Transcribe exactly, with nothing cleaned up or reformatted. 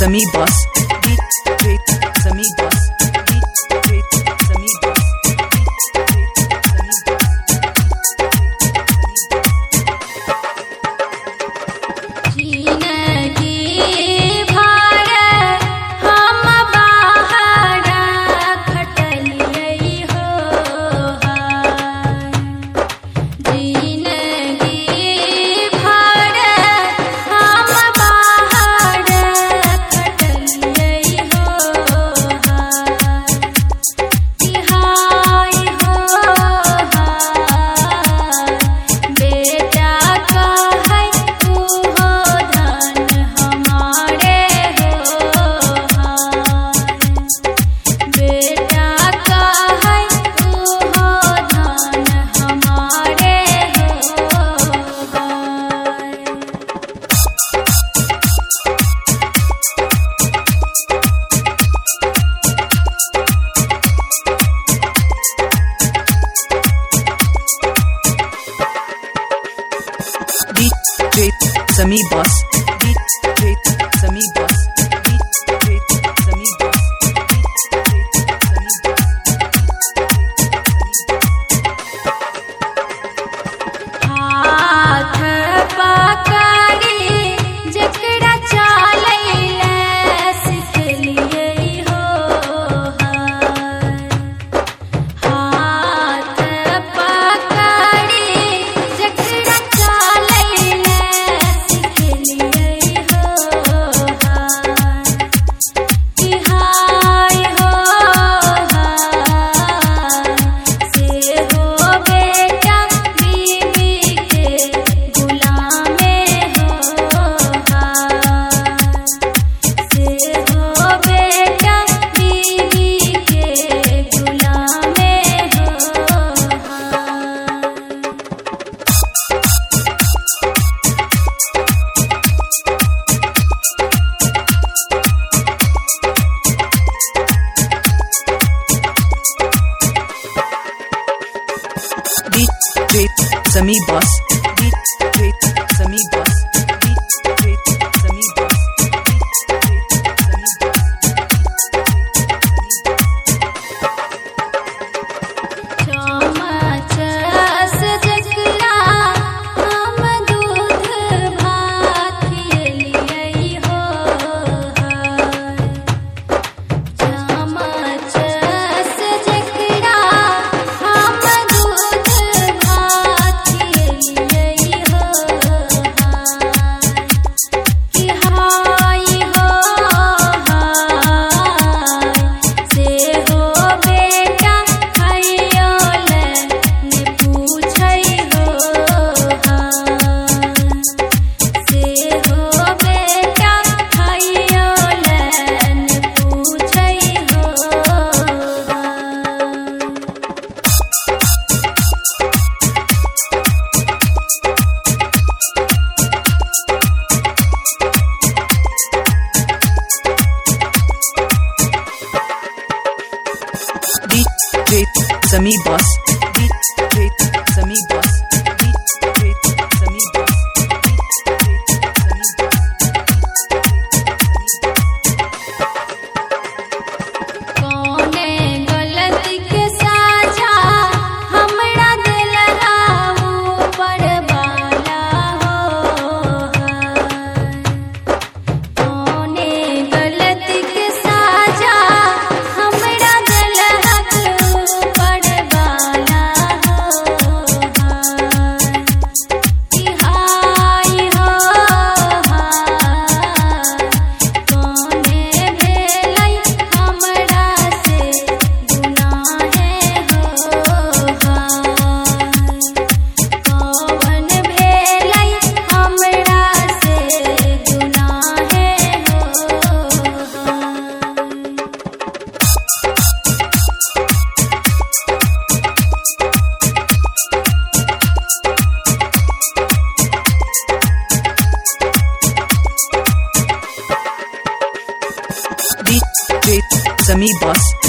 Sami Boss, D J Sami Boss, D J Sami Boss, D J Sami Boss, D J Sami Boss, D J Sami Boss, हाथ पकड़ी जकड़ा चालैले सिखलिए हो हाथ पकड़ी जकड़ा चालैले सिखलिए हो कि हाय हो से हो बेटा बीबी के गुलामे हो से हो बेटा बीबी के गुलामे हो D J Sami Boss, D J Sami Boss, D J Sami Boss, चमच सजकला हम दूध भात खिलिए हो चमच सजकला हम दूध भात खिलिए हो कि हाय हो से हो बेटा खैयोले ने पूछै हो से हो बेटा खैयोले ने पूछै हो D J Sami Boss, D J Sami Boss, D J Sami Boss, कौने गलती के साजा हमरा दिलवा ऊपर वाला हो कौने गलती के साजा हमरा दिलवा ऊपर वाला हो कि हाय हो कौने भेलै हमरा से गुनाहे हो कौन भेलै हमरा से गुनाहे हो D J Sami Boss,